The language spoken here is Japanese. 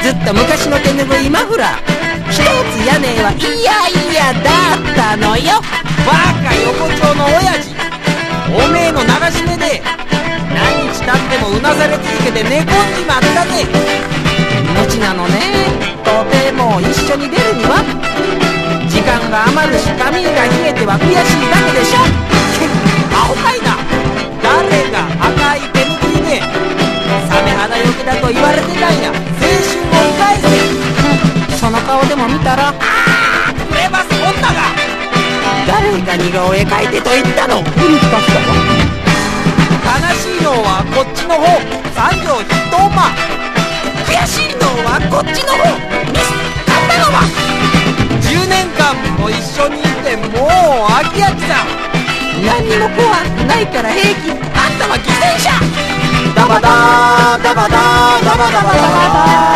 ずっと昔の手ぬぐいマフラー、一つ屋根はいやいやだったのよ。バカ横丁の親父、おめえの流し目で何日経ってもうなされ続けて寝込んじまったぜ。後なのね、とても一緒に出るには時間が余るし髪が冷えては悔しいだけでしょ。アホかいな。誰が赤い手ぬぐいでサメ肌よけだと言われてたんや。青春を返せ。その顔でも見たらクレバス女が。誰が似顔絵描いてと言ったの。悲しいのはこっちの方、三条ヒットオンマ。悔しいのはこっちの方、ミスったのは。10年間も一緒にいてもう飽き飽きだ。何にも怖くないから平気。あんたは犠牲者。ダバダーダバダーダバダバダバダー。